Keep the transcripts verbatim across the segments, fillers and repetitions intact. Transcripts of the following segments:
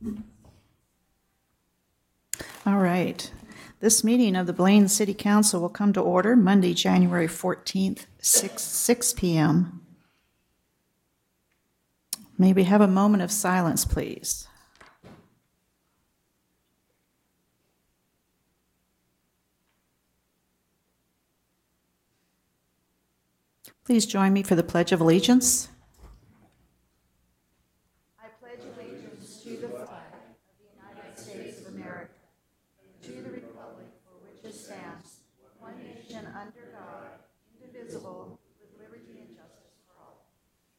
All right. This meeting of the Blaine City Council will come to order Monday, January fourteenth, six p.m. May we have a moment of silence, please? Please join me for the Pledge of Allegiance. I pledge allegiance to the flag of the United States of America, to the republic for which it stands, one nation under God, indivisible, with liberty and justice for all.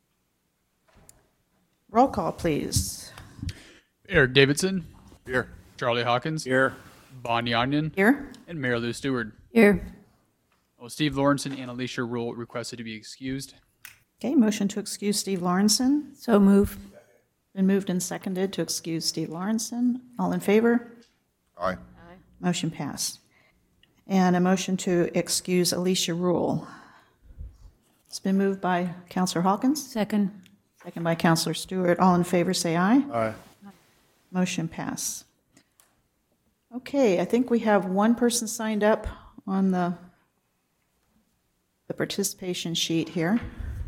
Roll call, please. Eric Davidson. Here. Charlie Hawkins. Here. Bonnie Onion. Here. And Mary Lou Stewart. Here. Oh, Steve Lawrenson and Alicia Rule requested to be excused. Okay, motion to excuse Steve Lawrenson. So move. Been moved and seconded to excuse Steve Lawrenson. All in favor? Aye. Aye. Motion passed. And a motion to excuse Alicia Rule. It's been moved by Councilor Hawkins, Second. second by Councilor Stewart. All in favor, say aye. Aye. Motion pass. Okay, I think we have one person signed up on the, the participation sheet here.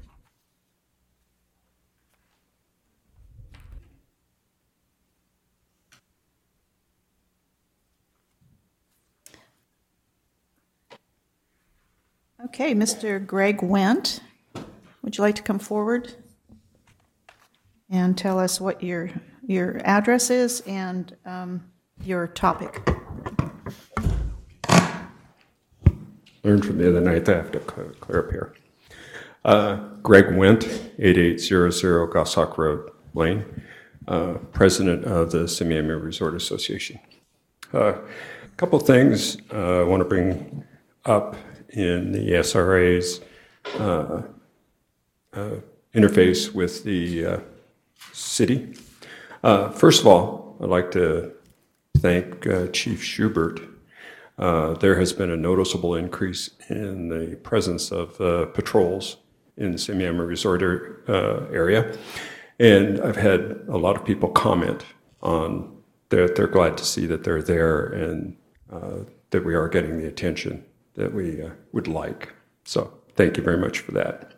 Okay, Mister Greg Wendt, would you like to come forward and tell us what your your address is and um, your topic? Learned from the other night that I have to clear, clear up here. Uh, Greg Wendt, eighty-eight hundred Goshawk Road, Blaine, uh, president of the Semiahmoo Resort Association. A uh, couple things uh, I want to bring up in the S R A's uh, uh, interface with the uh, city. Uh, first of all, I'd like to thank uh, Chief Schubert. Uh, there has been a noticeable increase in the presence of uh, patrols in the Semiahmoo Resort uh, area, and I've had a lot of people comment on that they're glad to see that they're there and uh, that we are getting the attention that we uh, would like. So thank you very much for that.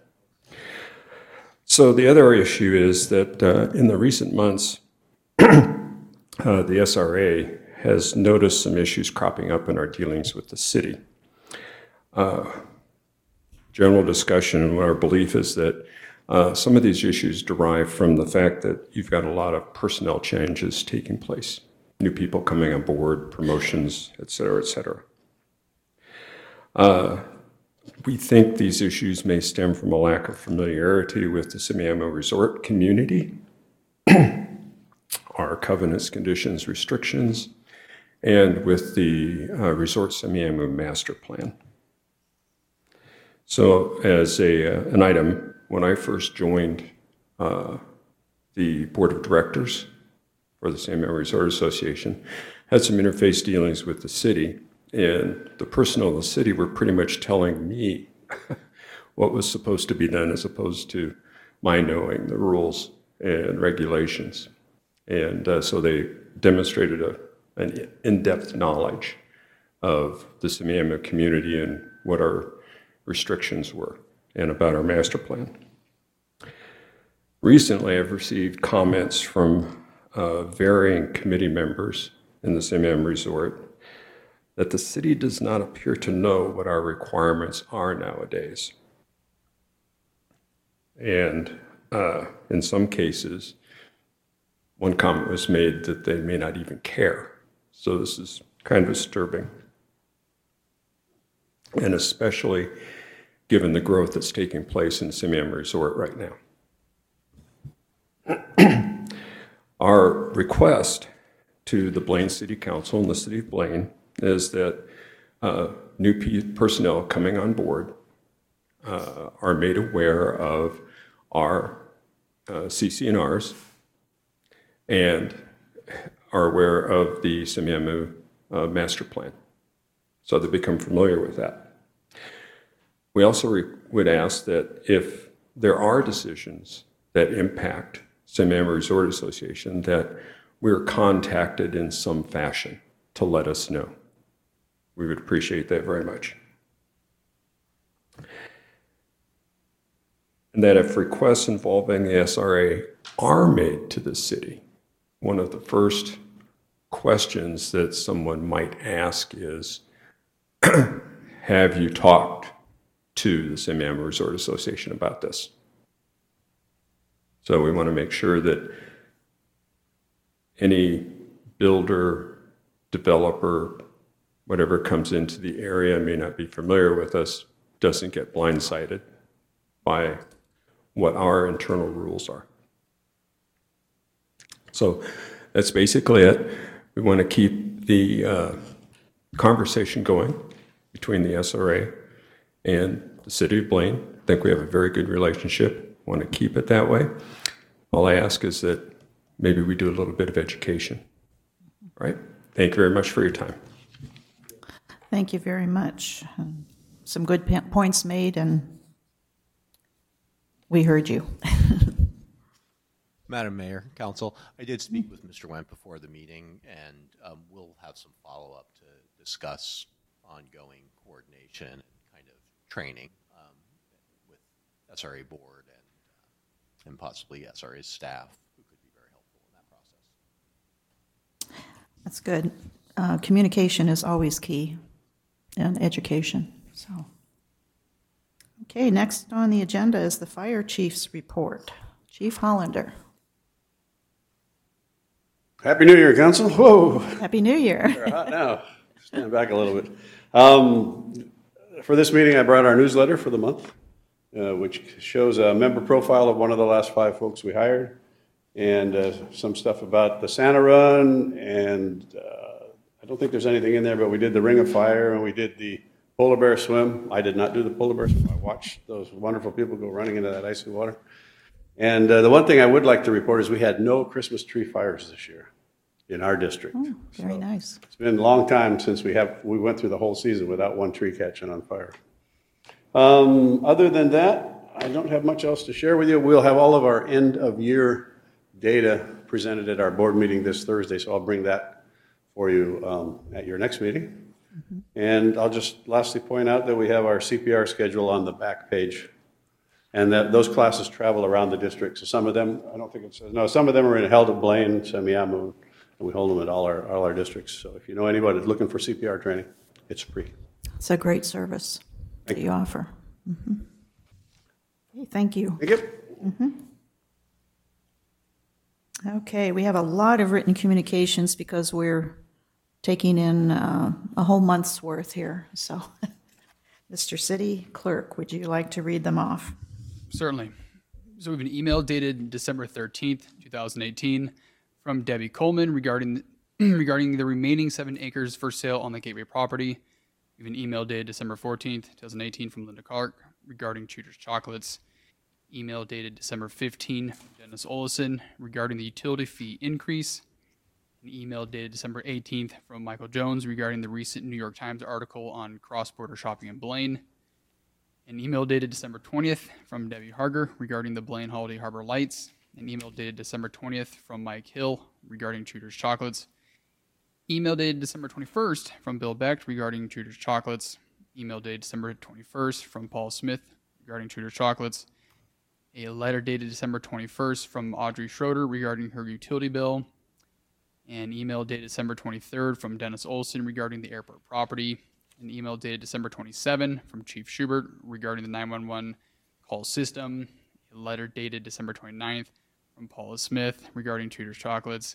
So the other issue is that uh, in the recent months, uh, the S R A has noticed some issues cropping up in our dealings with the city. Uh, general discussion and our belief is that uh, some of these issues derive from the fact that you've got a lot of personnel changes taking place, new people coming on board, promotions, et cetera, et cetera. Uh, we think these issues may stem from a lack of familiarity with the Semiahmoo Resort community, our covenants, conditions, restrictions, and with the uh, Resort Semiahmoo Master Plan. So as a, uh, an item, when I first joined uh, the Board of Directors for the Semiahmoo Resort Association, had some interface dealings with the city, and the personnel of the city were pretty much telling me what was supposed to be done as opposed to my knowing the rules and regulations. And uh, so they demonstrated a, an in-depth knowledge of the Semiahmoo community and what our restrictions were and about our master plan. Recently, I've received comments from uh, varying committee members in the Semiahmoo Resort that the city does not appear to know what our requirements are nowadays. And uh, in some cases, one comment was made that they may not even care. So this is kind of disturbing. And especially given the growth that's taking place in the Semiahmoo Resort right now. Our request to the Blaine City Council and the City of Blaine is that uh, new p- personnel coming on board uh, are made aware of our uh, C C N Rs and are aware of the Semiahmoo uh, Master Plan, so they become familiar with that. We also re- would ask that if there are decisions that impact Semiahmoo Resort Association, that we're contacted in some fashion to let us know. We would appreciate that very much. And that if requests involving the S R A are made to the city, one of the first questions that someone might ask is, have you talked to the Semiahmoo Resort Association about this? So we want to make sure that any builder, developer, whatever comes into the area, may not be familiar with us, doesn't get blindsided by what our internal rules are. So that's basically it. We want to keep the uh, conversation going between the S R A and the City of Blaine. I think we have a very good relationship. Want to keep it that way. All I ask is that maybe we do a little bit of education. All right? Thank you very much for your time. Thank you very much. Some good p- points made, and we heard you. Madam Mayor, Council, I did speak with Mister Wendt before the meeting, and um, we'll have some follow-up to discuss ongoing coordination and kind of training um, with S R A board and, uh, and possibly S R A staff, who could be very helpful in that process. That's good. Uh, communication is always key, and education. So, okay, next on the agenda is the Fire Chief's report. Chief Hollander. Happy New Year, Council. Whoa, Happy New Year. they're hot now. Stand back a little bit. Um, for this meeting, I brought our newsletter for the month, uh, which shows a member profile of one of the last five folks we hired, and uh, some stuff about the Santa Run, and uh, I don't think there's anything in there, but we did the Ring of Fire, and we did the Polar Bear Swim. I did not do the Polar Bear Swim. I watched those wonderful people go running into that icy water. And uh, the one thing I would like to report is we had no Christmas tree fires this year in our district. Oh, very So nice. It's been a long time since we have we went through the whole season without one tree catching on fire. Um, other than that, I don't have much else to share with you. We'll have all of our end of year data presented at our board meeting this Thursday, so I'll bring that for you um, at your next meeting. Mm-hmm. And I'll just lastly point out that we have our C P R schedule on the back page, and that those classes travel around the district. So some of them, I don't think it says, no, some of them are in held at Blaine, Semiahmoo, and we hold them at all our, all our districts. So if you know anybody that's looking for C P R training, it's free. It's a great service that you offer. Mm-hmm. Okay, thank you. Thank you. Mm-hmm. Okay, we have a lot of written communications because we're taking in uh, a whole month's worth here. So, Mister City Clerk, would you like to read them off? Certainly. So we have an email dated December thirteenth, twenty eighteen from Debbie Coleman regarding regarding the remaining seven acres for sale on the Gateway property. We have an email dated December fourteenth, twenty eighteen from Linda Clark regarding Tudor's Chocolates. Email dated December fifteenth from Dennis Olson regarding the utility fee increase. An email dated December eighteenth from Michael Jones regarding the recent New York Times article on cross-border shopping in Blaine. An email dated December twentieth from Debbie Harger regarding the Blaine Holiday Harbor Lights. An email dated December twentieth from Mike Hill regarding Tudor's Chocolates. Email dated December twenty-first from Bill Beck regarding Tudor's Chocolates. Email dated December twenty-first from Paul Smith regarding Tudor's Chocolates. A letter dated December twenty-first from Audrey Schroeder regarding her utility bill. An email dated December twenty-third from Dennis Olson regarding the airport property. An email dated December twenty-seventh from Chief Schubert regarding the nine one one call system. A letter dated December twenty-ninth from Paula Smith regarding Tudor's Chocolates.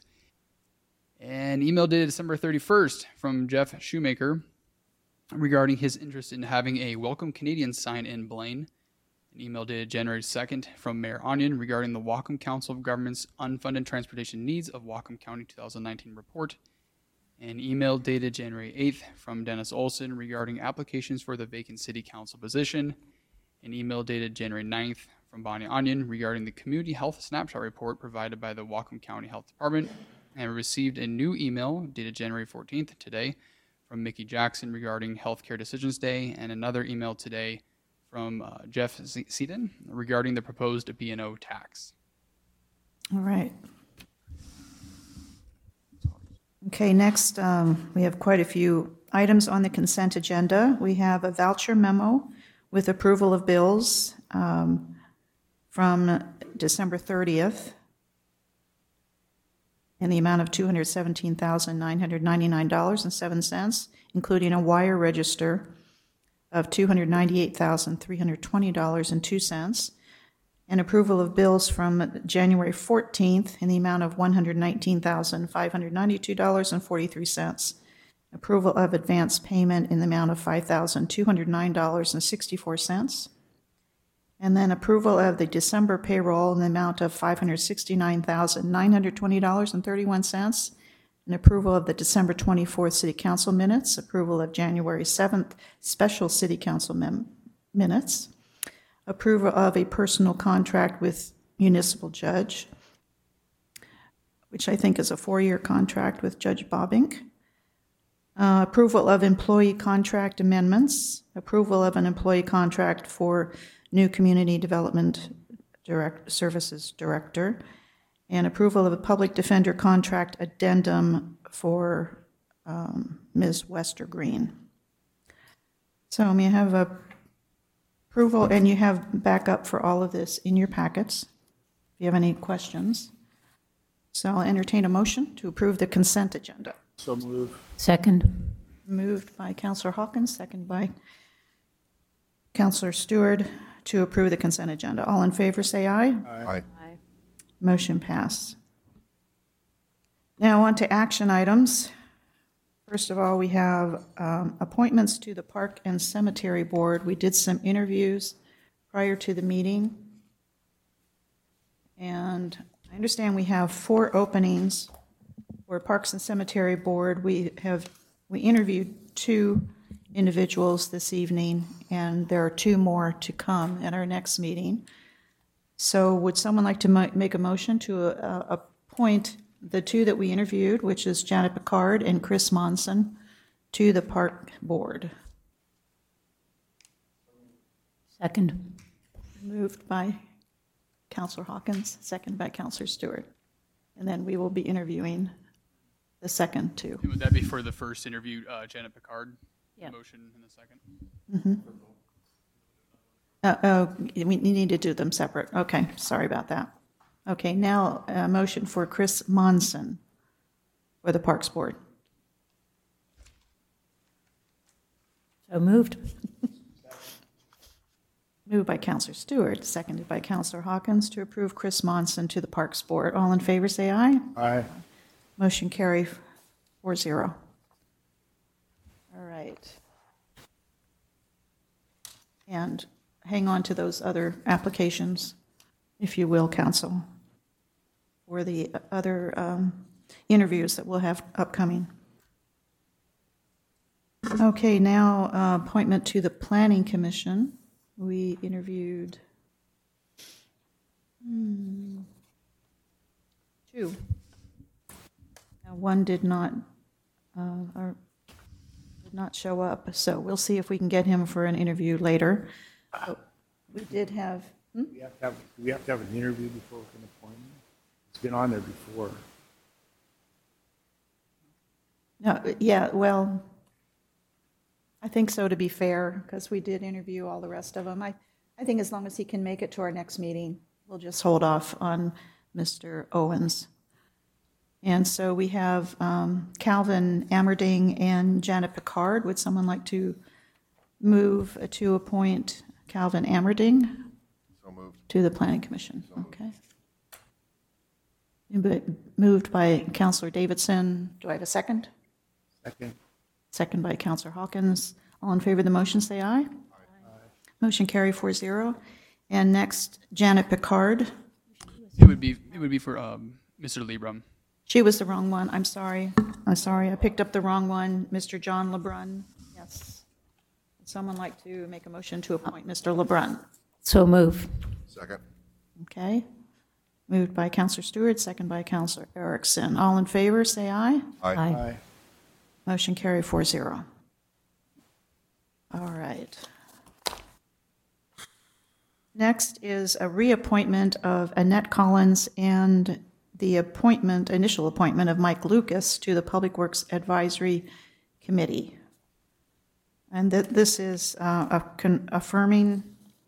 An email dated December thirty-first from Jeff Shoemaker regarding his interest in having a Welcome Canadian sign in Blaine. An email dated January second from Mayor Onion regarding the Whatcom Council of Governments Unfunded Transportation Needs of Whatcom County twenty nineteen report. An email dated January eighth from Dennis Olson regarding applications for the vacant city council position. An email dated January ninth from Bonnie Onion regarding the Community Health Snapshot report provided by the Whatcom County Health Department. And received a new email dated January fourteenth today from Mickey Jackson regarding Healthcare Decisions Day, and another email today from uh, Jeff Seaton regarding the proposed B and O tax. All right. Okay, next, um, we have quite a few items on the consent agenda. We have a voucher memo with approval of bills um, from December thirtieth in the amount of two hundred seventeen thousand nine hundred ninety-nine dollars and seven cents, including a wire register of two hundred ninety-eight thousand three hundred twenty dollars and two cents, and approval of bills from January fourteenth in the amount of one hundred nineteen thousand five hundred ninety-two dollars and forty-three cents, approval of advance payment in the amount of five thousand two hundred nine dollars and sixty-four cents, and then approval of the December payroll in the amount of five hundred sixty-nine thousand nine hundred twenty dollars and thirty-one cents, and approval of the December twenty-fourth City Council minutes, approval of January seventh special City Council mem- minutes, approval of a personal contract with municipal judge, which I think is a four-year contract with Judge Bobbink, uh, approval of employee contract amendments, approval of an employee contract for new community development direct services director, and approval of a public defender contract addendum for um, Miz Wester Green. So may I have a approval, and you have backup for all of this in your packets, if you have any questions. So I'll entertain a motion to approve the consent agenda. So move. Second. Moved by Councilor Hawkins, second by Councilor Stewart to approve the consent agenda. All in favor, say aye. Aye. Motion passed. Now on to action items. First of all, we have um, appointments to the Park and Cemetery Board. We did some interviews prior to the meeting. And I understand we have four openings for Parks and Cemetery Board. We have, we interviewed two individuals this evening, and there are two more to come at our next meeting. So would someone like to mo- make a motion to uh, appoint the two that we interviewed, which is Janet Picard and Chris Monson, to the Park Board? Second. Moved by Councilor Hawkins, second by Councilor Stewart. And then we will be interviewing the second two. Would that be for the first interview, uh, Janet Picard? Yeah. Motion in the second? Uh, oh, we need to do them separate. Okay, sorry about that. Okay, now a motion for Chris Monson for the Parks Board. So moved. Moved by Councilor Stewart, seconded by Councilor Hawkins to approve Chris Monson to the Parks Board. All in favor, say aye. Aye. Motion carry four zero. All right. And hang on to those other applications, if you will, Council, for the other um, interviews that we'll have upcoming. Okay, now uh, appointment to the Planning Commission. We interviewed hmm, two. Now, one did not uh, or did not show up, so we'll see if we can get him for an interview later. But we did have. Hmm? We have to have, do we have to have an interview before we can appoint him? It's been on there before. No, yeah, well, I think so, to be fair, because we did interview all the rest of them. I, I think as long as he can make it to our next meeting, we'll just hold off on Mister Owens. And so we have um, Calvin Amerding and Janet Picard. Would someone like to move to appoint Calvin Amerding So moved. to the Planning Commission? Okay. Moved by Councilor Davidson. Do I have a second? Second. Second by Councilor Hawkins. All in favor of the motion, say aye. Aye. Motion carry four zero. And next, Janet Picard. It would be, it would be for um, Mister Lebrum. She was the wrong one. I'm sorry. I'm sorry. I picked up the wrong one. Mister John LeBrun. Yes. Would someone like to make a motion to appoint Mister LeBrun? So move. Second. Okay. Moved by Councilor Stewart, second by Councilor Erickson. All in favor, say aye. Aye. Aye. Motion carry four zero. All right. Next is a reappointment of Annette Collins and the appointment, initial appointment of Mike Lucas to the Public Works Advisory Committee. And that this is uh, a con- affirming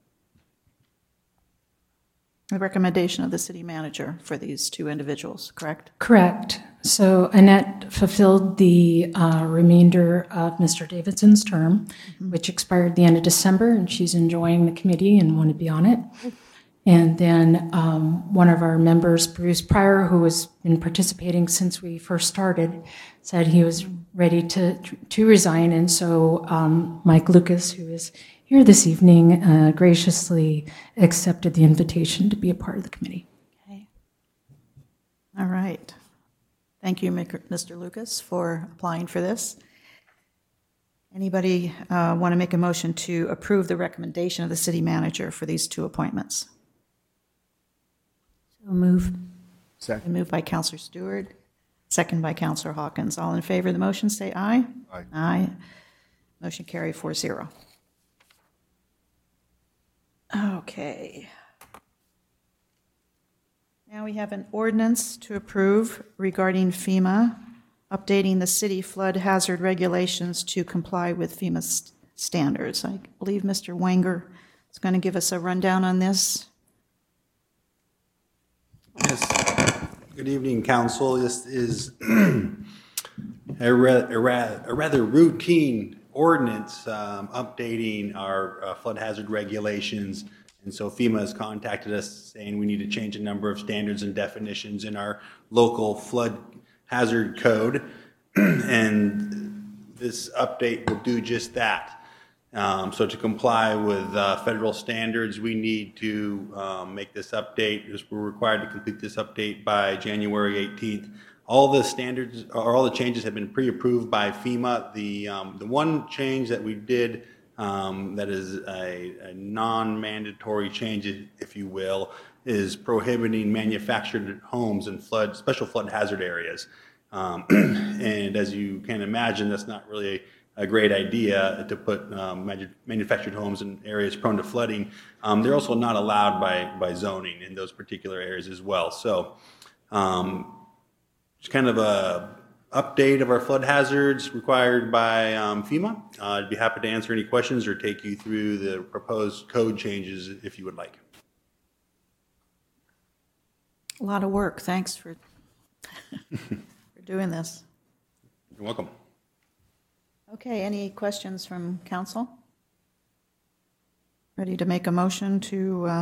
the recommendation of the city manager for these two individuals, correct? Correct. So Annette fulfilled the uh, remainder of Mister Davidson's term, mm-hmm. which expired the end of December, and she's enjoying the committee and want to be on it. And then um, one of our members, Bruce Pryor, who has been participating since we first started, said he was ready to to resign. And so um, Mike Lucas, who is here this evening, uh, graciously accepted the invitation to be a part of the committee. Okay. All right. Thank you, Mister Lucas, for applying for this. Anybody uh, want to make a motion to approve the recommendation of the city manager for these two appointments? So move. Second. Moved by Councilor Stewart, second by Councilor Hawkins. All in favor of the motion, say aye. Aye. Aye. Motion carried four zero. Okay. Now we have an ordinance to approve regarding FEMA, updating the city flood hazard regulations to comply with FEMA st- standards. I believe Mister Wenger is going to give us a rundown on this. Yes. Good evening, council. This is a, ra- a, ra- a rather routine ordinance um, updating our uh, flood hazard regulations. And so FEMA has contacted us saying we need to change a number of standards and definitions in our local flood hazard code. And this update will do just that. Um, so to comply with uh, federal standards, we need to um, make this update. We're required to complete this update by January eighteenth. All the standards, or all the changes have been pre-approved by FEMA. The um, the one change that we did um, that is a, a non-mandatory change, if you will, is prohibiting manufactured homes in flood, special flood hazard areas. Um, and as you can imagine, that's not really a, a great idea to put um, manu- manufactured homes in areas prone to flooding. Um, they're also not allowed by, by zoning in those particular areas as well. So um, it's kind of a update of our flood hazards required by um, FEMA. Uh, I'd be happy to answer any questions or take you through the proposed code changes if you would like. A lot of work. Thanks for, for doing this. You're welcome. Okay, any questions from council? Ready to make a motion to uh,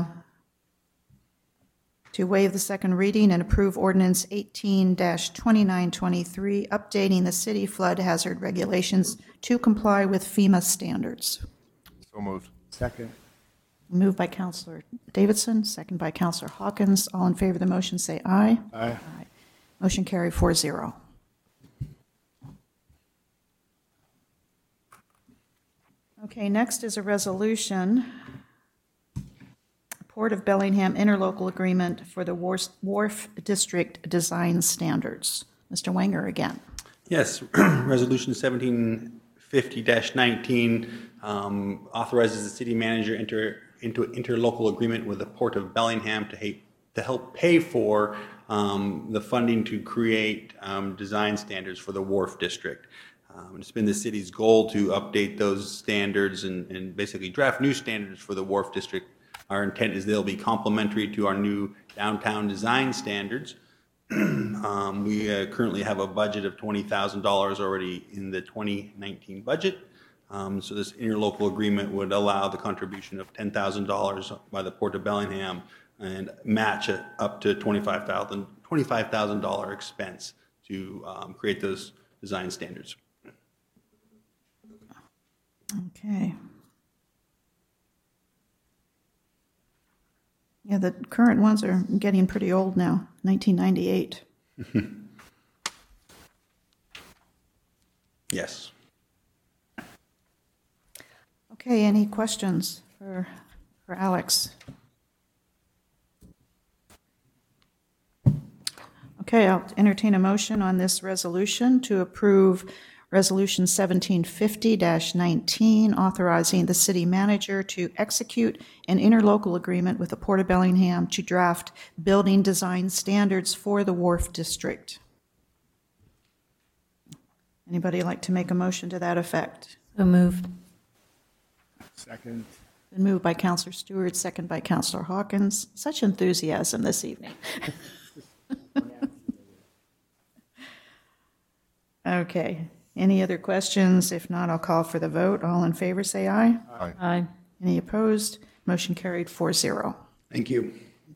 to waive the second reading and approve ordinance eighteen twenty-nine twenty-three, updating the city flood hazard regulations to comply with FEMA standards. So moved. Second. Moved by Councilor Davidson, second by Councilor Hawkins. All in favor of the motion, say aye. Aye. Aye. Motion carried four zero. Okay, next is a resolution, Port of Bellingham interlocal agreement for the Wharf, Wharf District Design Standards. Mister Wenger again. Yes, Resolution seventeen fifty dash nineteen um, authorizes the city manager enter into an interlocal agreement with the Port of Bellingham to, ha- to help pay for um, the funding to create um, design standards for the Wharf District. Um, it's been the city's goal to update those standards and, and basically draft new standards for the Wharf District. Our intent is they'll be complementary to our new downtown design standards. um, we uh, currently have a budget of twenty thousand dollars already in the twenty nineteen budget. Um, so this interlocal agreement would allow the contribution of ten thousand dollars by the Port of Bellingham and match it up to twenty-five thousand dollars expense to um, create those design standards. Okay. Yeah, the current ones are getting pretty old now, nineteen ninety-eight. Yes. Okay, any questions for, for Alex? Okay, I'll entertain a motion on this resolution to approve Resolution seventeen fifty nineteen, authorizing the city manager to execute an interlocal agreement with the Port of Bellingham to draft building design standards for the Wharf District. Anybody like to make a motion to that effect? So moved. Second. Been moved by Counselor Stewart, second by Counselor Hawkins. Such enthusiasm this evening. Okay. Any other questions? If not, I'll call for the vote. All in favor, say aye. Aye. Aye. Any opposed? Motion carried four zero. Thank you.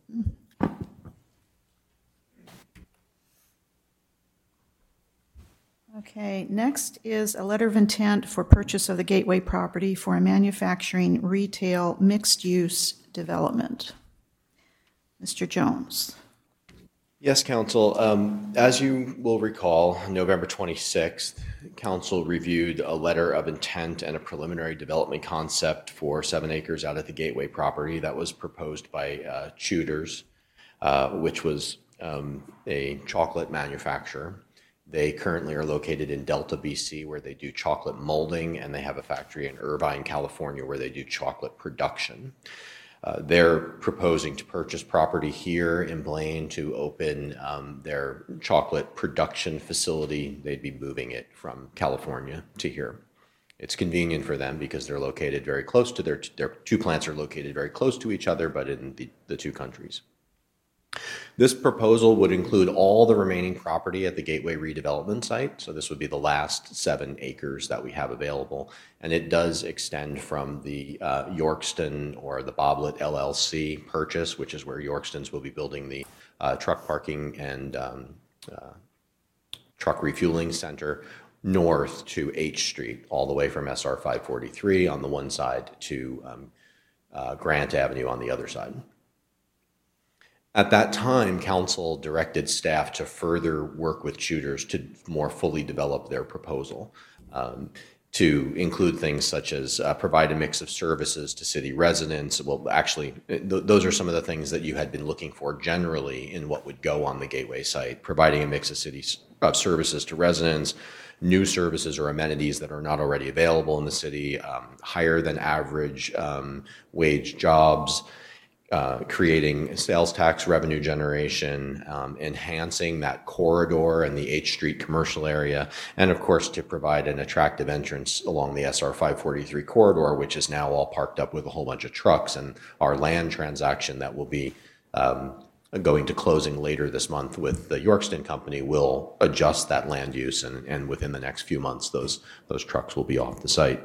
Okay, next is a letter of intent for purchase of the Gateway property for a manufacturing retail mixed-use development. Mister Jones. Yes, Council. Um, as you will recall, on November twenty-sixth, Council reviewed a letter of intent and a preliminary development concept for seven acres out at the Gateway property that was proposed by uh, Tudors, uh, which was um, a chocolate manufacturer. They currently are located in Delta, B C, where they do chocolate molding, and they have a factory in Irvine, California, where they do chocolate production. Uh, they're proposing to purchase property here in Blaine to open um, their chocolate production facility. They'd be moving it from California to here. It's convenient for them because they're located very close to their, their two plants are located very close to each other, but in the, the two countries. This proposal would include all the remaining property at the Gateway redevelopment site. So this would be the last seven acres that we have available. And it does extend from the uh, Yorkston or the Boblet L L C purchase, which is where Yorkston's will be building the uh, truck parking and um, uh, truck refueling center, north to H Street, all the way from S R five forty-three on the one side to um, uh, Grant Avenue on the other side. At that time, council directed staff to further work with Tudors to more fully develop their proposal, um, to include things such as uh, provide a mix of services to city residents. Well, actually, th those are some of the things that you had been looking for generally in what would go on the Gateway site, providing a mix of city of services to residents, new services or amenities that are not already available in the city, um, higher than average um, wage jobs, Uh, creating sales tax revenue generation, um, enhancing that corridor and the H Street commercial area, and of course to provide an attractive entrance along the S R five forty-three corridor, which is now all parked up with a whole bunch of trucks. And our land transaction that will be um, going to closing later this month with the Yorkston Company will adjust that land use, and, and within the next few months, those, those trucks will be off the site.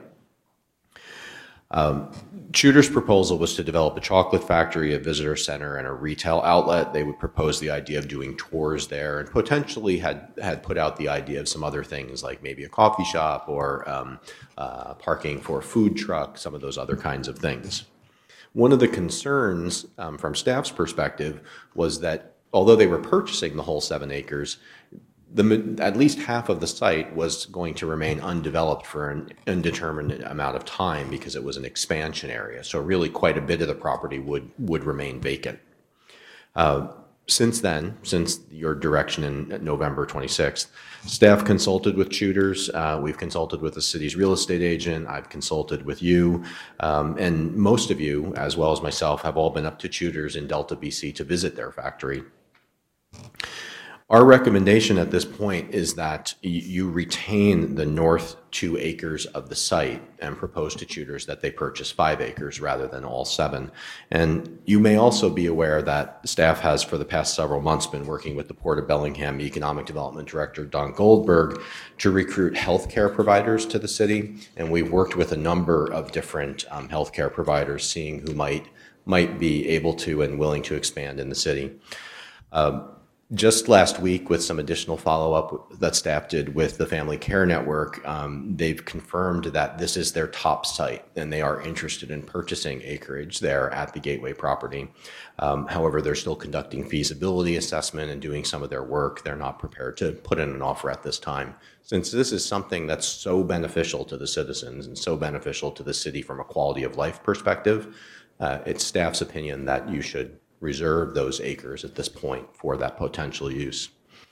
Um, Tudor's proposal was to develop a chocolate factory, a visitor center, and a retail outlet. They would propose the idea of doing tours there, and potentially had had put out the idea of some other things like maybe a coffee shop or um, uh, parking for a food truck, some of those other kinds of things. One of the concerns um, from staff's perspective was that although they were purchasing the whole seven acres, The, at least half of the site was going to remain undeveloped for an indeterminate amount of time because it was an expansion area. So really quite a bit of the property would, would remain vacant. Uh, since then, since your direction in November twenty-sixth, staff consulted with Tudors. Uh, we've consulted with the city's real estate agent. I've consulted with you. Um, and most of you, as well as myself, have all been up to Tudors in Delta, B C to visit their factory. Our recommendation at this point is that you retain the north two acres of the site and propose to Tudors that they purchase five acres rather than all seven. And you may also be aware that staff has for the past several months been working with the Port of Bellingham Economic Development Director, Don Goldberg, to recruit healthcare providers to the city. And we've worked with a number of different um, healthcare providers, seeing who might, might be able to and willing to expand in the city. Um, Just last week, with some additional follow-up that staff did with the Family Care Network, um, they've confirmed that this is their top site, and they are interested in purchasing acreage there at the Gateway property. Um, however, they're still conducting feasibility assessment and doing some of their work. They're not prepared to put in an offer at this time. Since this is something that's so beneficial to the citizens and so beneficial to the city from a quality of life perspective, uh, it's staff's opinion that you should reserve those acres at this point for that potential use.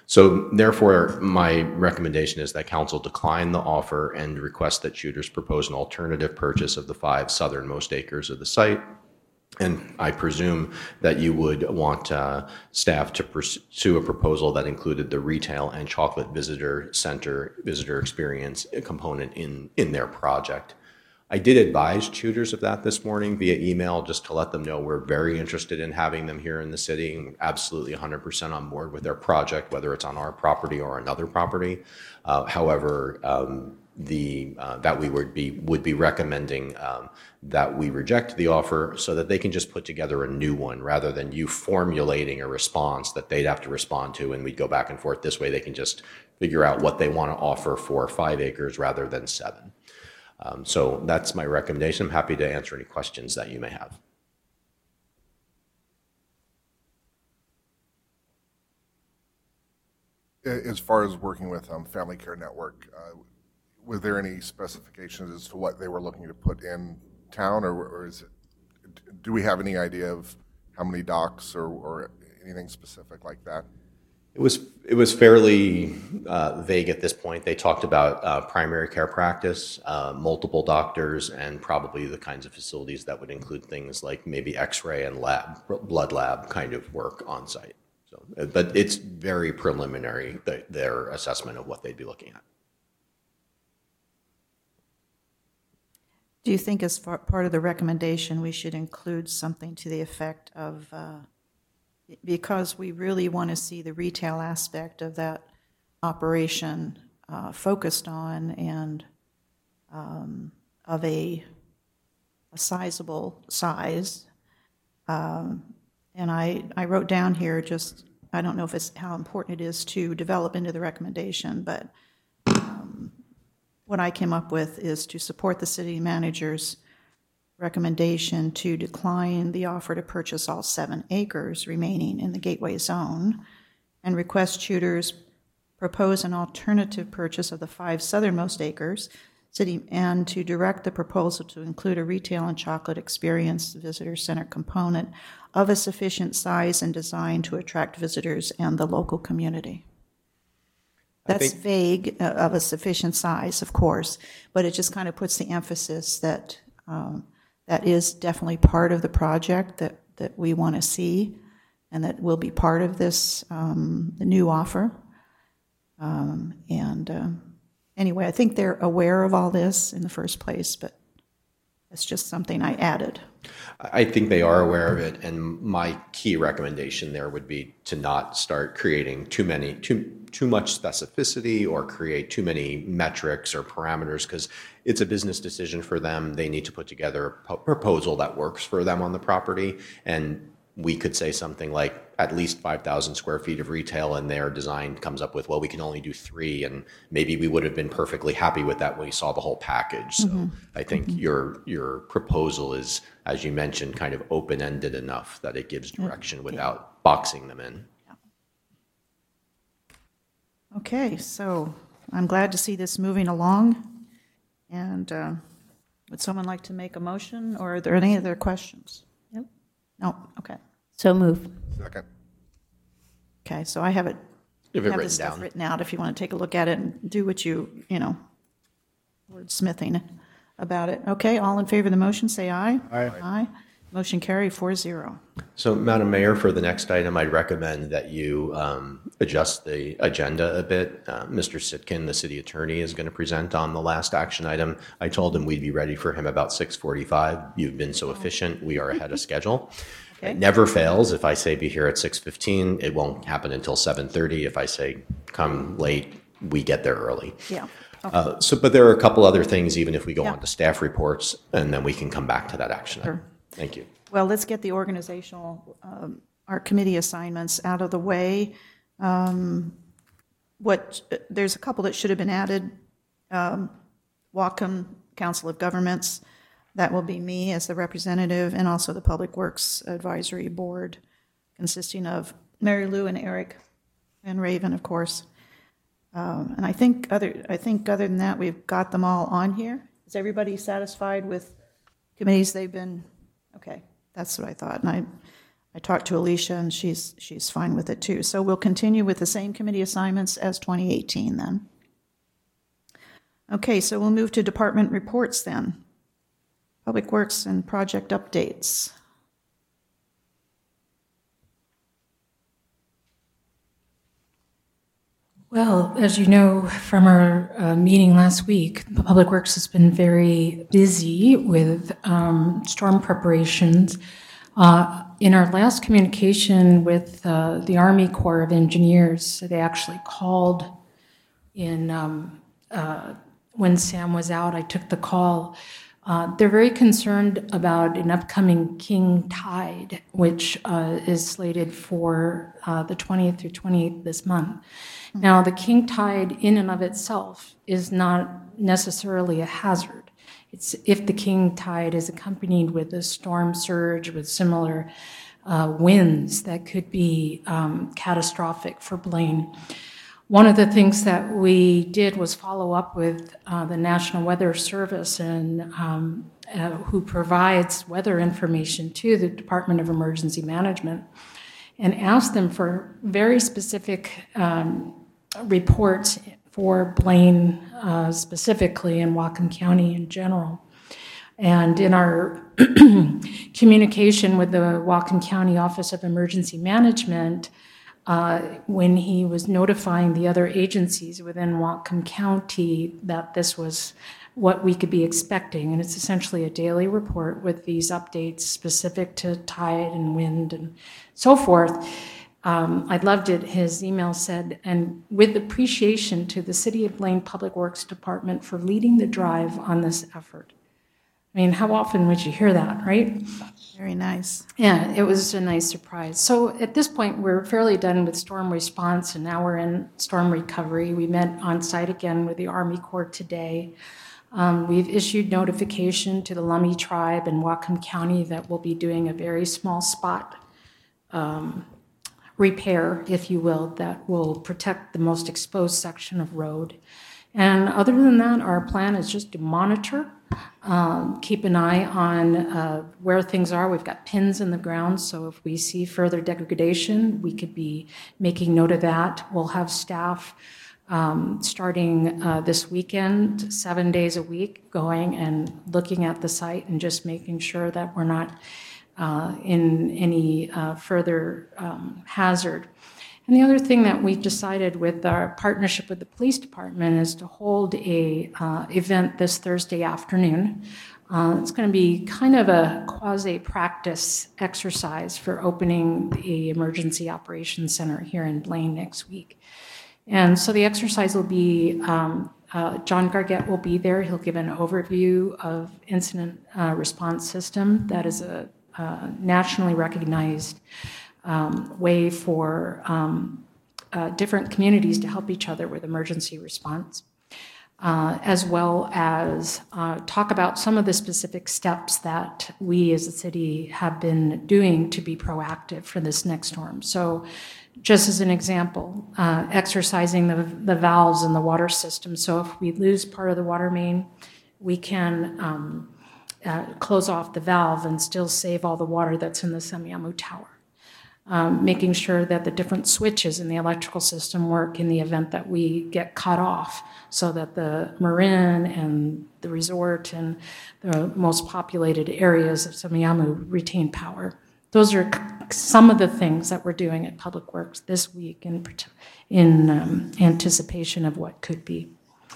So therefore, my recommendation is that council decline the offer and request that Shooters propose an alternative purchase of the five southernmost acres of the site. And I presume that you would want uh, staff to pursue a proposal that included the retail and chocolate visitor center, visitor experience component in, in their project. I did advise Shooters of that this morning via email, just to let them know we're very interested in having them here in the city, and absolutely one hundred percent on board with their project, whether it's on our property or another property. Uh, however, um, the uh, that we would be would be recommending um, that we reject the offer so that they can just put together a new one rather than you formulating a response that they'd have to respond to, and we'd go back and forth. This way, they can just figure out what they want to offer for five acres rather than seven. Um, so that's my recommendation. I'm happy to answer any questions that you may have. As far as working with um, Family Care Network, uh, was there any specifications as to what they were looking to put in town, or, or is it, do we have any idea of how many docks or, or anything specific like that? It was it was fairly uh, vague at this point. They talked about uh, primary care practice, uh, multiple doctors, and probably the kinds of facilities that would include things like maybe X-ray and lab, blood lab kind of work on site. So, but it's very preliminary, the, their assessment of what they'd be looking at. Do you think as far, part of the recommendation we should include something to the effect of, uh, because we really want to see the retail aspect of that operation uh, focused on and um, of a, a sizable size. Um, and I, I wrote down here just, I don't know if it's how important it is to develop into the recommendation, but um, what I came up with is to support the city manager's recommendation to decline the offer to purchase all seven acres remaining in the Gateway Zone and request Shooters propose an alternative purchase of the five southernmost acres city and to direct the proposal to include a retail and chocolate experience visitor center component of a sufficient size and design to attract visitors and the local community. That's think, vague uh, of a sufficient size, of course, but it just kind of puts the emphasis that um, that is definitely part of the project that, that we want to see and that will be part of this um, the new offer. Um, and um, anyway, I think they're aware of all this in the first place, but it's just something I added. I think they are aware of it, and my key recommendation there would be to not start creating too many, too too much specificity or create too many metrics or parameters, because it's a business decision for them. They need to put together a proposal that works for them on the property, and we could say something like at least five thousand square feet of retail, and their design comes up with, well, we can only do three, and maybe we would have been perfectly happy with that when we saw the whole package. So mm-hmm. I think mm-hmm. your your proposal is, as you mentioned, kind of open-ended enough that it gives direction okay. without boxing them in. Yeah. Okay, so I'm glad to see this moving along. And uh, would someone like to make a motion, or are there any other questions? Nope. No, okay. So move. Second. Okay, so I have it, you have it have written this stuff down. written out if you want to take a look at it and do what you, you know, wordsmithing about it. Okay, all in favor of the motion, say aye. Aye. Aye. Motion carry four zero. So, Madam Mayor, for the next item, I'd recommend that you um, adjust the agenda a bit. Uh, Mister Sitkin, the city attorney, is going to present on the last action item. I told him we'd be ready for him about six forty-five. You've been so efficient. We are ahead of schedule. Okay. It never fails. If I say be here at six fifteen, it won't happen until seven thirty. If I say come late, we get there early. Yeah. Okay. Uh, so, but there are a couple other things, even if we go Yeah. on to staff reports, and then we can come back to that action item. Sure. Thank you. Well, let's get the organizational, um, our committee assignments out of the way. Um, what, there's a couple that should have been added. Um, Whatcom Council of Governments, that will be me as the representative, and also the Public Works Advisory Board, consisting of Mary Lou and Eric, and Raven, of course. Um, and I think other, I think other than that, we've got them all on here. Is everybody satisfied with committees they've been? Okay, that's what I thought. And I, I talked to Alicia, and she's, she's fine with it too. So we'll continue with the same committee assignments as twenty eighteen then. Okay, so we'll move to department reports then. Public Works and project updates. Well, as you know from our uh, meeting last week, Public Works has been very busy with um, storm preparations. Uh, in our last communication with uh, the Army Corps of Engineers, they actually called in um, uh, when Sam was out. I took the call. Uh, they're very concerned about an upcoming king tide, which uh, is slated for uh, the twentieth through twenty-eighth this month. Now, the king tide in and of itself is not necessarily a hazard. It's if the king tide is accompanied with a storm surge with similar uh, winds that could be um, catastrophic for Blaine. One of the things that we did was follow up with uh, the National Weather Service, and um, uh, who provides weather information to the Department of Emergency Management, and asked them for very specific um, reports for Blaine uh, specifically and Whatcom County in general. And in our communication with the Whatcom County Office of Emergency Management, uh, when he was notifying the other agencies within Whatcom County that this was what we could be expecting, and it's essentially a daily report with these updates specific to tide and wind and so forth. Um, I loved it. His email said, and with appreciation to the City of Blaine Public Works Department for leading the drive on this effort. I mean, how often would you hear that, right? Very nice. Yeah, it was a nice surprise. So at this point, we're fairly done with storm response, and now we're in storm recovery. We met on site again with the Army Corps today. Um, we've issued notification to the Lummi Tribe in Whatcom County that we'll be doing a very small spot um, repair, if you will, that will protect the most exposed section of road. And other than that, our plan is just to monitor, um, keep an eye on uh, where things are. We've got pins in the ground, so if we see further degradation, we could be making note of that. We'll have staff um, starting uh, this weekend, seven days a week, going and looking at the site and just making sure that we're not uh, in any uh, further um, hazard. And the other thing that we decided with our partnership with the police department is to hold a uh, event this Thursday afternoon. Uh, it's going to be kind of a quasi-practice exercise for opening the Emergency Operations Center here in Blaine next week. And so the exercise will be, um, uh, John Gargett will be there. He'll give an overview of incident uh, response system. That is a uh, nationally recognized Um, way for um, uh, different communities to help each other with emergency response, uh, as well as uh, talk about some of the specific steps that we as a city have been doing to be proactive for this next storm. So just as an example, uh, exercising the, the valves in the water system. So if we lose part of the water main, we can um, uh, close off the valve and still save all the water that's in the Semiahmoo Tower. Um, making sure that the different switches in the electrical system work in the event that we get cut off, so that the Marin and the resort and the most populated areas of Semiahmoo retain power. Those are some of the things that we're doing at Public Works this week in, in um, anticipation of what could be.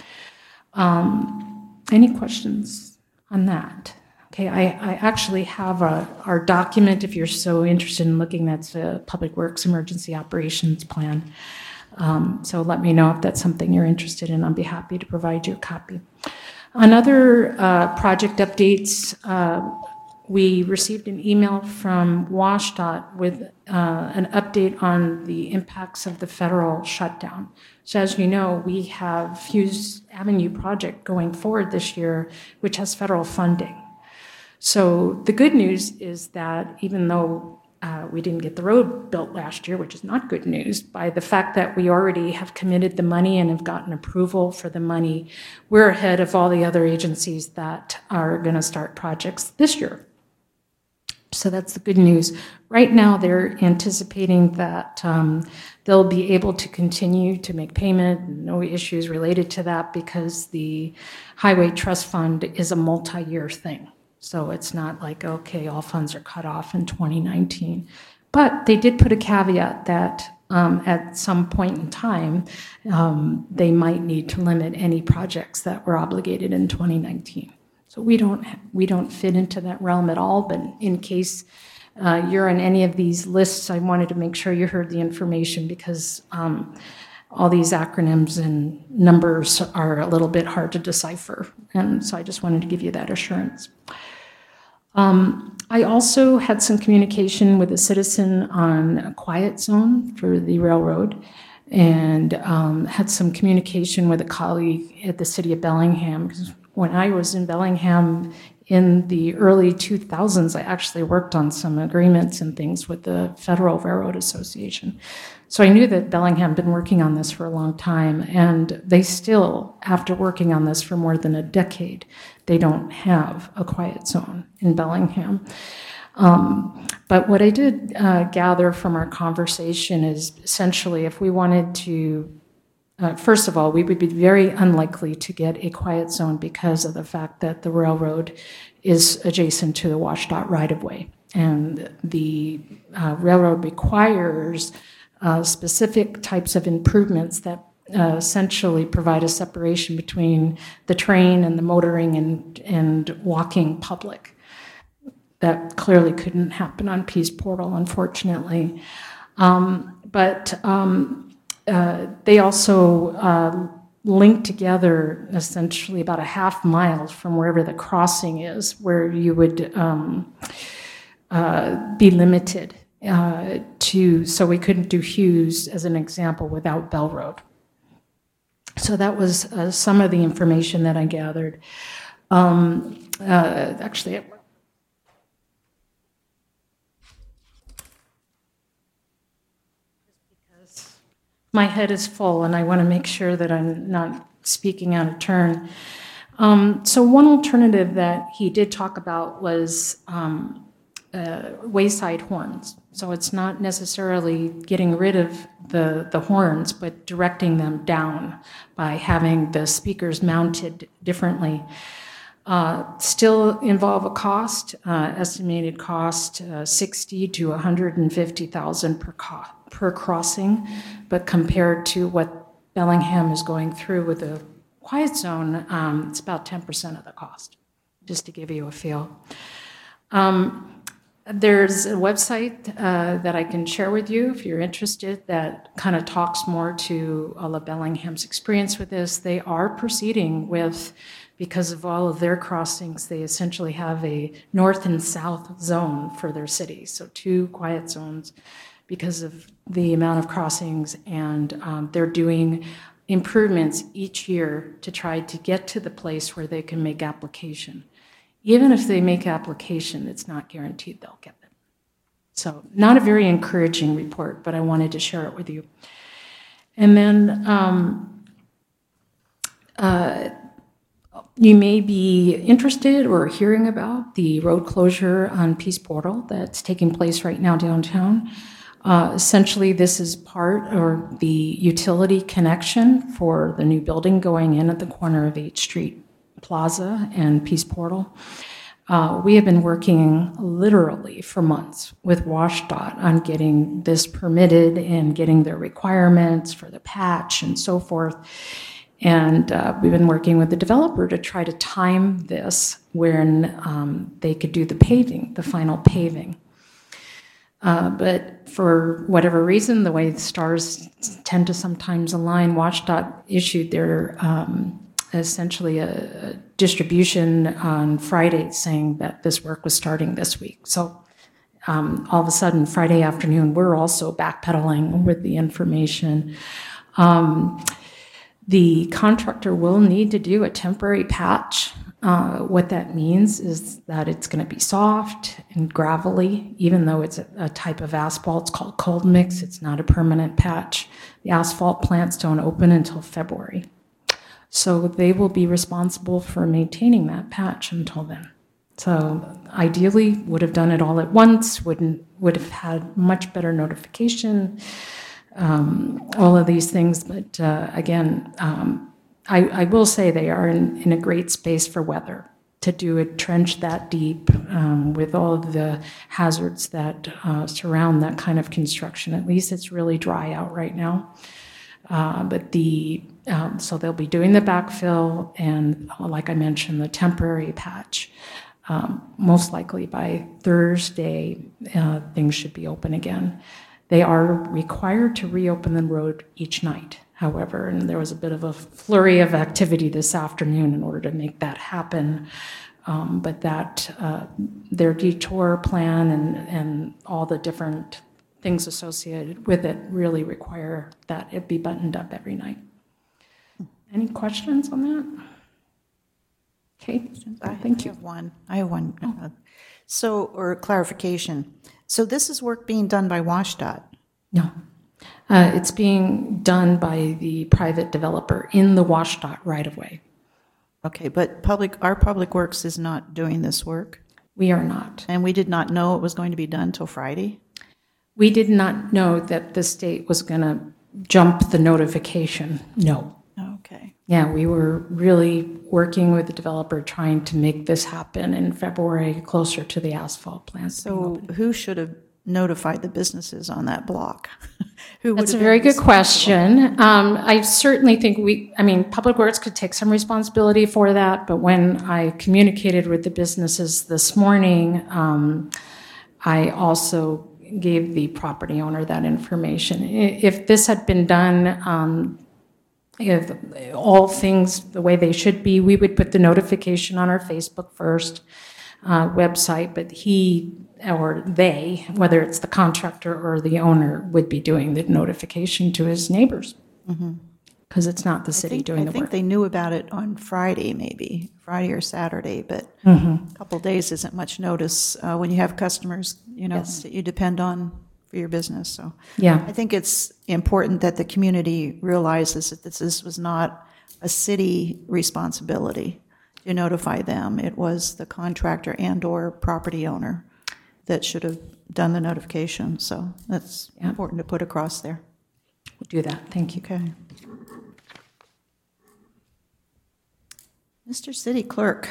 Um, any questions on that? Okay, I, I actually have a, our document, if you're so interested in looking, that's a Public Works Emergency Operations Plan. Um, so let me know if that's something you're interested in. I'll be happy to provide you a copy. On other uh, project updates, uh, we received an email from WashDOT with uh, an update on the impacts of the federal shutdown. So as you know, we have Hughes Avenue project going forward this year, which has federal funding. So the good news is that even though uh, we didn't get the road built last year, which is not good news, by the fact that we already have committed the money and have gotten approval for the money, we're ahead of all the other agencies that are going to start projects this year. So that's the good news. Right now, they're anticipating that um, they'll be able to continue to make payment, no issues related to that, because the Highway Trust Fund is a multi-year thing. So it's not like, okay, all funds are cut off in twenty nineteen. But they did put a caveat that um, at some point in time, um, they might need to limit any projects that were obligated in twenty nineteen. So we don't we don't fit into that realm at all, but in case uh, you're on any of these lists, I wanted to make sure you heard the information, because um, all these acronyms and numbers are a little bit hard to decipher, and so I just wanted to give you that assurance. Um, I also had some communication with a citizen on a quiet zone for the railroad, and um, had some communication with a colleague at the city of Bellingham, because when I was in Bellingham in the early two thousands, I actually worked on some agreements and things with the Federal Railroad Association. So I knew that Bellingham had been working on this for a long time, and they still, after working on this for more than a decade, they don't have a quiet zone in Bellingham. Um, but what I did uh, gather from our conversation is essentially, if we wanted to Uh, first of all, we would be very unlikely to get a quiet zone because of the fact that the railroad is adjacent to the WashDOT right-of-way. And the uh, railroad requires uh, specific types of improvements that uh, essentially provide a separation between the train and the motoring and, and walking public. That clearly couldn't happen on Peace Portal, unfortunately. Um, but um, Uh, they also uh, link together essentially about a half mile from wherever the crossing is, where you would um, uh, be limited uh, to, so we couldn't do Hughes as an example without Bell Road. So that was uh, some of the information that I gathered. Um, uh, actually, my head is full, and I want to make sure that I'm not speaking out of turn. Um, so one alternative that he did talk about was um, uh, wayside horns. So it's not necessarily getting rid of the, the horns, but directing them down by having the speakers mounted differently. Uh, still involve a cost, uh, estimated cost uh, sixty to one hundred fifty thousand per co- per crossing, but compared to what Bellingham is going through with the quiet zone, um, it's about ten percent of the cost, just to give you a feel. Um, there's a website uh, that I can share with you if you're interested that kind of talks more to all of Bellingham's experience with this. They are proceeding with, because of all of their crossings, they essentially have a north and south zone for their city, so two quiet zones because of the amount of crossings, and um, they're doing improvements each year to try to get to the place where they can make application. Even if they make application, it's not guaranteed they'll get it. So not a very encouraging report, but I wanted to share it with you. And then um, uh, you may be interested or hearing about the road closure on Peace Portal that's taking place right now downtown. Uh, essentially, this is part or the utility connection for the new building going in at the corner of eighth Street Plaza and Peace Portal. Uh, we have been working literally for months with WashDOT on getting this permitted and getting their requirements for the patch and so forth. And uh, we've been working with the developer to try to time this when um, they could do the paving, the final paving. Uh, but for whatever reason, the way the stars tend to sometimes align, WashDOT issued their um, essentially a, a distribution on Friday saying that this work was starting this week. So um, all of a sudden, Friday afternoon, we're also backpedaling with the information. Um, the contractor will need to do a temporary patch. Uh, what that means is that it's going to be soft and gravelly, even though it's a, a type of asphalt. It's called cold mix. It's not a permanent patch. The asphalt plants don't open until February. So they will be responsible for maintaining that patch until then. So ideally, would have done it all at once, wouldn't, would have had much better notification, um, all of these things. But uh, again, um, I, I will say they are in, in a great space for weather to do a trench that deep um, with all of the hazards that uh, surround that kind of construction. At least it's really dry out right now. Uh, but the um, so they'll be doing the backfill and, like I mentioned, the temporary patch. Um, most likely by Thursday, uh, things should be open again. They are required to reopen the road each night, however, and there was a bit of a flurry of activity this afternoon in order to make that happen. Um, but that uh, their detour plan and, and all the different things associated with it really require that it be buttoned up every night. Any questions on that? Okay, I thank you. have one. I have one. uh, So, or clarification. So this is work being done by WashDOT? No. Uh, it's being done by the private developer in the WashDOT right-of-way. Okay, but public, our Public Works is not doing this work? We are not. And we did not know it was going to be done till Friday? We did not know that the state was going to jump the notification. No. Okay. Yeah, we were really working with the developer trying to make this happen in February, closer to the asphalt plant. So who should have notified the businesses on that block? Who would That's a have very been good question. Um, I certainly think we, I mean, Public Works could take some responsibility for that, but when I communicated with the businesses this morning, um, I also gave the property owner that information. I- If this had been done, um, if all things the way they should be, we would put the notification on our Facebook first uh, website, but he or they, whether it's the contractor or the owner, would be doing the notification to his neighbors. Because it's not the I city think, doing I the think work. they knew about it on Friday, maybe, Friday or Saturday, but Mm-hmm. a couple of days isn't much notice uh, when you have customers, you know, Yes. that you depend on for your business, so. Yeah. I think it's important that the community realizes that this, this was not a city responsibility to notify them. It was the contractor and/or property owner that should have done the notification, so that's Yeah. important to put across there. We'll do that. Thank you. Okay. Mister City Clerk.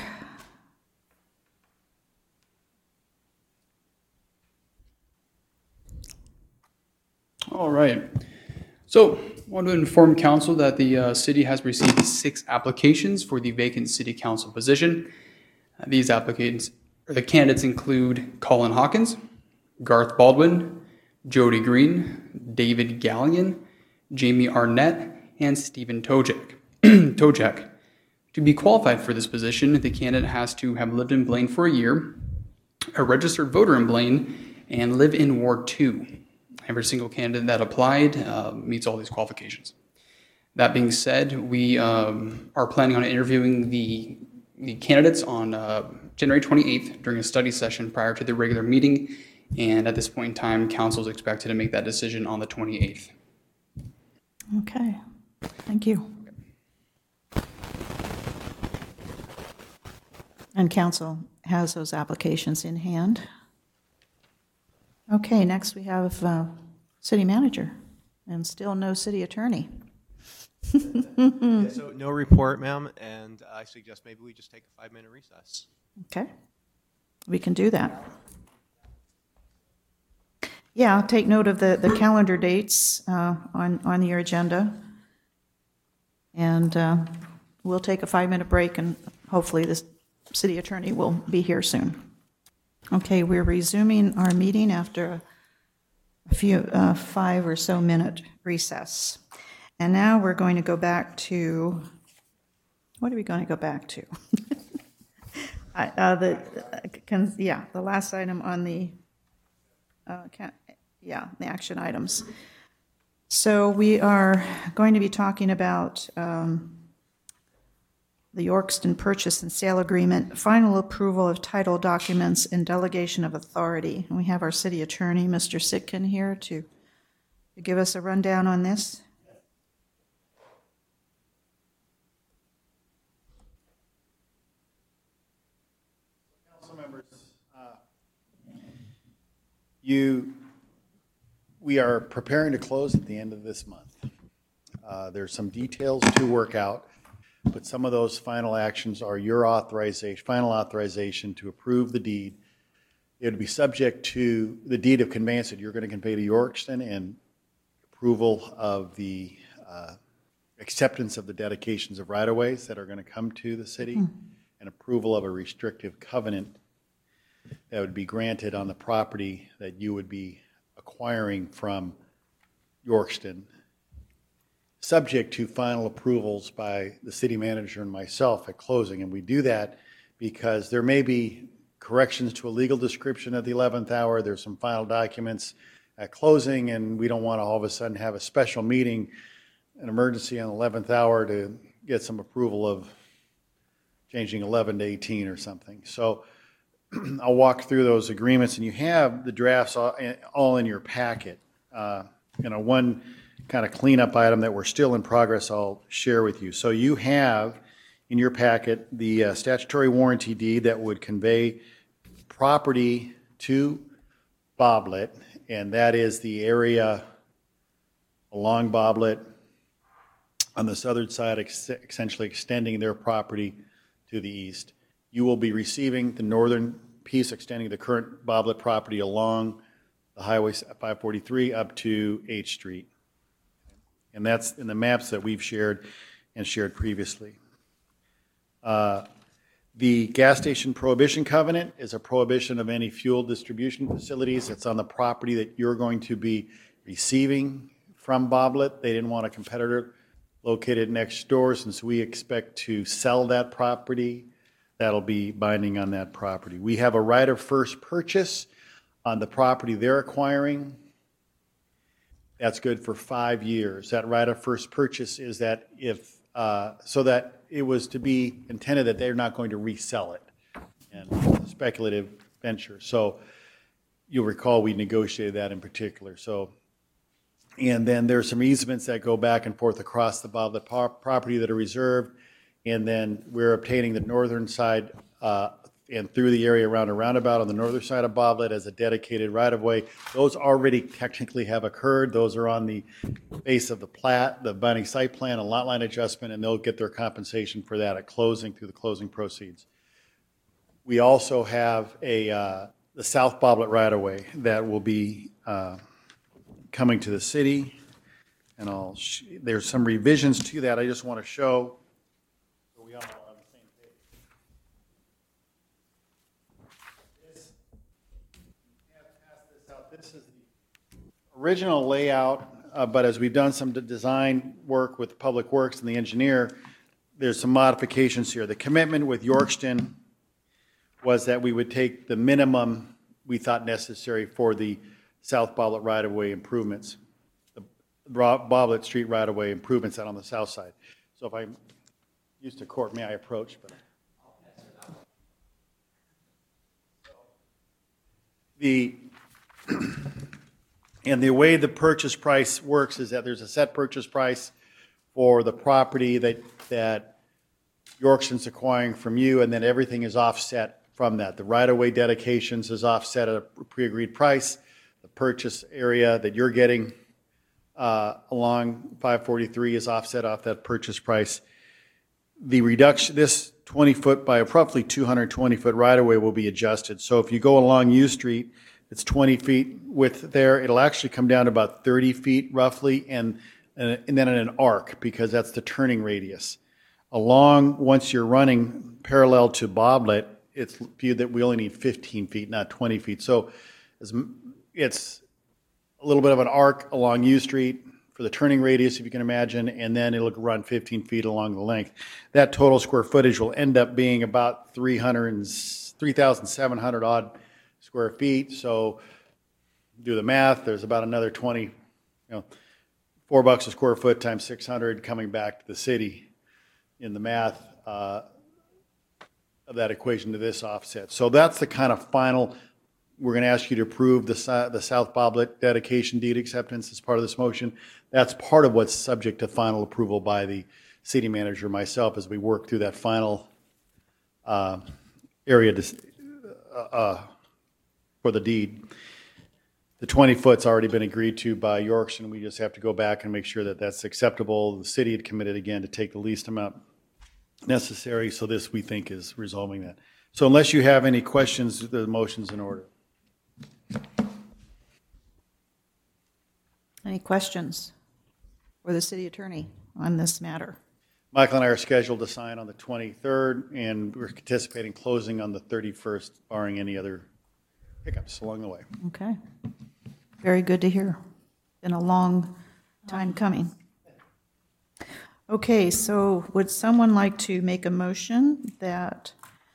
All right. So, I want to inform council that the uh, city has received six applications for the vacant city council position. Uh, These applicants, or the candidates include Colin Hawkins, Garth Baldwin, Jody Green, David Gallion, Jamie Arnett, and Stephen Tojek. Tojek. To be qualified for this position, the candidate has to have lived in Blaine for a year, a registered voter in Blaine, and live in Ward two. Every single candidate that applied uh, meets all these qualifications. That being said, we um, are planning on interviewing the, the candidates on uh, January twenty-eighth during a study session prior to the regular meeting, and at this point in time, council is expected to make that decision on the twenty-eighth. Okay, thank you. And council has those applications in hand. Okay, next we have uh, city manager, and still no city attorney. Yeah, so no report, ma'am, and I suggest maybe we just take a five-minute recess. Okay, we can do that. Yeah, I'll take note of the, the calendar dates uh, on, on your agenda. And uh, we'll take a five-minute break, and hopefully the city attorney will be here soon. Okay, we're resuming our meeting after a few, uh, five or so minute recess. And now we're going to go back to, what are we going to go back to? I, uh, the, uh, can, yeah, the last item on the, uh, can, yeah, the action items. So we are going to be talking about um, the Yorkston Purchase and Sale Agreement, final approval of title documents, and delegation of authority. And we have our city attorney, Mister Sitkin, here to, to give us a rundown on this. Council members. Uh, You, we are preparing to close at the end of this month. Uh, There's some details to work out, but some of those final actions are your authorization, final authorization to approve the deed. It would be subject to the deed of conveyance that you're going to convey to Yorkston and approval of the uh, acceptance of the dedications of right-of-ways that are going to come to the city, and approval of a restrictive covenant that would be granted on the property that you would be acquiring from Yorkston, subject to final approvals by the city manager and myself at closing. And we do that because there may be corrections to a legal description at the eleventh hour. There's some final documents at closing, and we don't want to all of a sudden have a special meeting, an emergency on the eleventh hour to get some approval of changing eleven to eighteen or something. So I'll walk through those agreements, and you have the drafts all, all in your packet. Uh, you know, one kind of cleanup item that we're still in progress I'll share with you. So you have in your packet the uh, statutory warranty deed that would convey property to Boblet, and that is the area along Boblet on the southern side, ex- essentially extending their property to the east. You will be receiving the northern piece extending the current Boblet property along the Highway five forty-three up to H Street. And that's in the maps that we've shared and shared previously. Uh, The gas station prohibition covenant is a prohibition of any fuel distribution facilities that's on the property that you're going to be receiving from Boblet. They didn't want a competitor located next door, since we expect to sell that property. That'll be binding on that property. We have a right of first purchase on the property they're acquiring. That's good for five years. That right of first purchase is that if, uh, so that it was to be intended that they're not going to resell it, and it's a speculative venture. So you'll recall we negotiated that in particular. So, and then there's some easements that go back and forth across the Boblet par- property that are reserved, and then we're obtaining the northern side uh, and through the area around a roundabout on the northern side of Boblet as a dedicated right-of-way. Those already technically have occurred. Those are on the base of the plat, the binding site plan, and lot line adjustment, and they'll get their compensation for that at closing through the closing proceeds. We also have a uh, the South Boblet right-of-way that will be uh, coming to the city, and I'll sh- there's some revisions to that. I just want to show so we all are on the same page. This, yeah, pass this out. This is the original layout, uh, but as we've done some d- design work with Public Works and the engineer, there's some modifications here. The commitment with Yorkston was that we would take the minimum we thought necessary for the South Boblet right-of-way improvements, the Boblet Street right-of-way improvements out on the south side. So if I'm used to court, may I approach? But the and the way the purchase price works is that there's a set purchase price for the property that that Yorkston's acquiring from you, and then everything is offset from that. The right-of-way dedications is offset at a pre-agreed price. The purchase area that you're getting uh, along five forty-three is offset off that purchase price. The reduction, this twenty foot by roughly two hundred twenty foot right-of-way will be adjusted. So if you go along U Street, it's twenty feet width there. It'll actually come down to about thirty feet roughly, and, and then in an arc, because that's the turning radius. Along, once you're running parallel to Boblet, it's viewed that we only need fifteen feet, not twenty feet. So as it's a little bit of an arc along U Street for the turning radius, if you can imagine, and then it'll run fifteen feet along the length. That total square footage will end up being about three thousand seven hundred odd square feet. So do the math, there's about another twenty, you know, four bucks a square foot times six hundred coming back to the city in the math uh, of that equation to this offset. So that's the kind of final. We're going to ask you to approve the, the South Boblet dedication deed acceptance as part of this motion. That's part of what's subject to final approval by the city manager, myself, as we work through that final uh, area dis- uh, for the deed. The twenty foot's already been agreed to by Yorkshire. We just have to go back and make sure that that's acceptable. The city had committed again to take the least amount necessary, so this, we think, is resolving that. So unless you have any questions, the motion's in order. Any questions for the city attorney on this matter? Michael and I are scheduled to sign on the twenty-third, and we're anticipating closing on the thirty-first, barring any other hiccups along the way. Okay. Very good to hear. Been a long time coming. Okay, so would someone like to make a motion that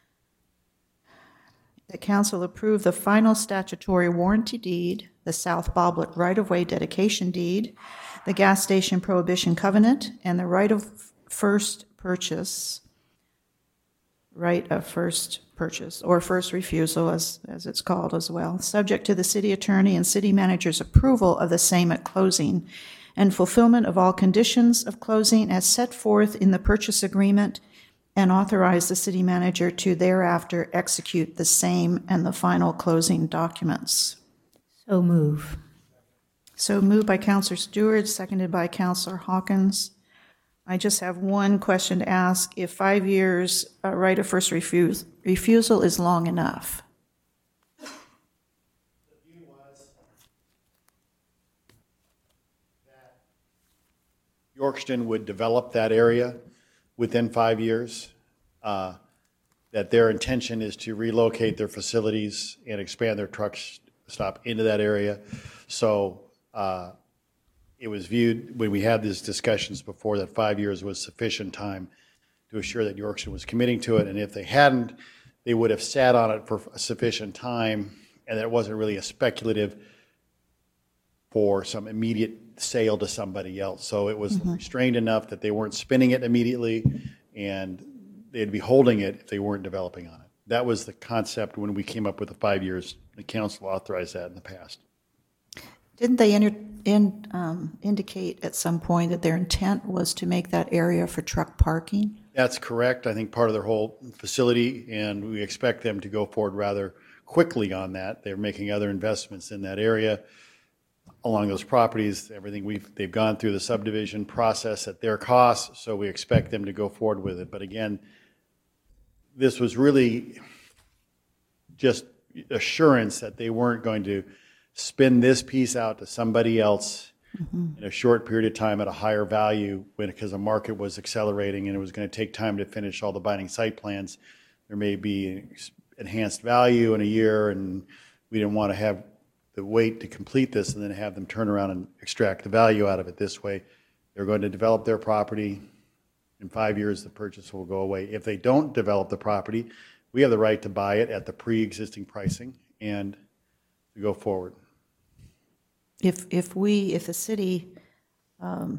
the council approve the final statutory warranty deed, the South Boblet right-of-way dedication deed, the gas station prohibition covenant, and the right of first purchase, right of first purchase, or first refusal, as, as it's called as well, subject to the city attorney and city manager's approval of the same at closing, and fulfillment of all conditions of closing as set forth in the purchase agreement, and authorize the city manager to thereafter execute the same and the final closing documents. So move. So moved by Councilor Stewart, seconded by Councilor Hawkins. I just have one question to ask. If five years uh, right of first refuse, refusal is long enough? Yorkston would develop that area within five years. Uh, that their intention is to relocate their facilities and expand their truck stop into that area. So uh, it was viewed, when we had these discussions before, that five years was sufficient time to assure that Yorkston was committing to it. And if they hadn't, they would have sat on it for a sufficient time, and that it wasn't really a speculative for some immediate sale to somebody else. So it was mm-hmm. restrained enough that they weren't spinning it immediately, and they'd be holding it if they weren't developing on it. That was the concept when we came up with the five years. The council authorized that in the past. Didn't they enter, in, um, indicate at some point that their intent was to make that area for truck parking? That's correct. I think part of their whole facility, and we expect them to go forward rather quickly on that. They're making other investments in that area along those properties. Everything we've, they've gone through the subdivision process at their cost, so we expect them to go forward with it. But again, this was really just assurance that they weren't going to spin this piece out to somebody else mm-hmm. in a short period of time at a higher value, when, because the market was accelerating and it was going to take time to finish all the binding site plans. There may be enhanced value in a year, and we didn't want to have the wait to complete this and then have them turn around and extract the value out of it this way. They're going to develop their property. In five years, the purchase will go away. If they don't develop the property, we have the right to buy it at the pre-existing pricing and to go forward. If if we, if the city, um,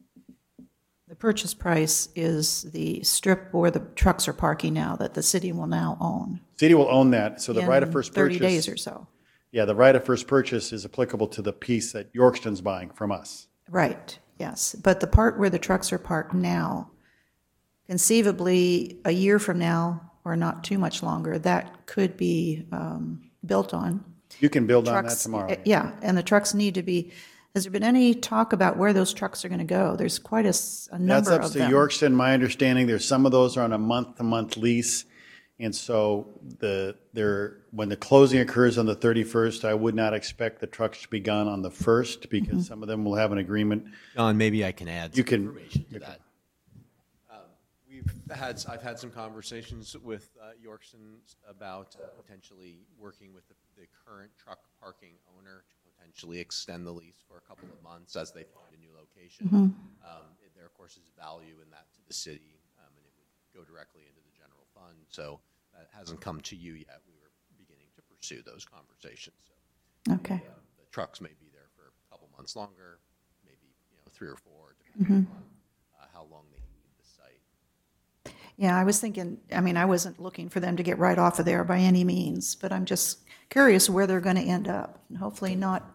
the purchase price is the strip where the trucks are parking now, that the city will now own. City will own that, so the right of first purchase. thirty days or so. Yeah, the right of first purchase is applicable to the piece that Yorkston's buying from us. Right, yes. But the part where the trucks are parked now, conceivably, a year from now, or not too much longer, that could be um, built on. You can build trucks, on that tomorrow. Yeah, and the trucks need to be, has there been any talk about where those trucks are going to go? There's quite a, a number of them. That's up to Yorkston, my understanding. There's some of those are on a month-to-month lease. And so the there when the closing occurs on the thirty-first, I would not expect the trucks to be gone on the first, because mm-hmm. some of them will have an agreement. John, maybe I can add some you can, information to you that. Um, we've had I've had some conversations with uh, Yorkston about uh, potentially working with the, the current truck parking owner to potentially extend the lease for a couple of months as they find a new location. Mm-hmm. Um, there, of course, is value in that to the city, um, and it would go directly into the general fund. So that hasn't come to you yet. We were beginning to pursue those conversations. So okay. Uh, the trucks may be there for a couple months longer, maybe you know three or four, depending mm-hmm. on uh, how long they need the site. Yeah, I was thinking, I mean, I wasn't looking for them to get right off of there by any means, but I'm just curious where they're going to end up, and hopefully not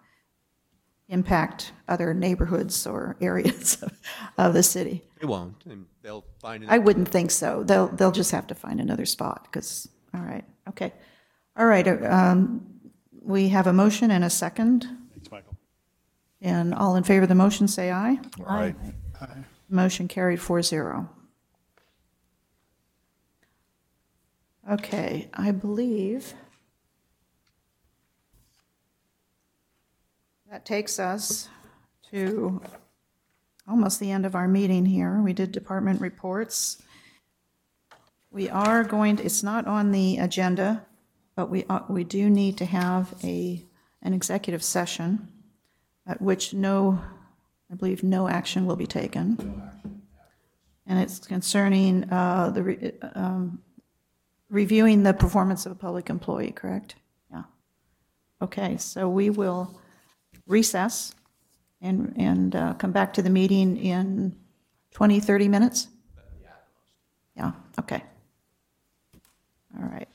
impact other neighborhoods or areas of, of the city. They won't, and they'll find it. I wouldn't think so. They'll they'll just have to find another spot, because, all right, okay. All right, um, we have a motion and a second. Thanks, Michael. And all in favor of the motion, say aye. Aye. Motion carried four zero. Okay, I believe that takes us to almost the end of our meeting here. We did department reports. We are going to, it's not on the agenda, but we, uh, we do need to have a, an executive session at which no, I believe no action will be taken. And it's concerning uh, the, re- um, reviewing the performance of a public employee, correct? Yeah. Okay, so we will recess and, and uh, come back to the meeting in twenty, thirty minutes? Yeah, okay. All right.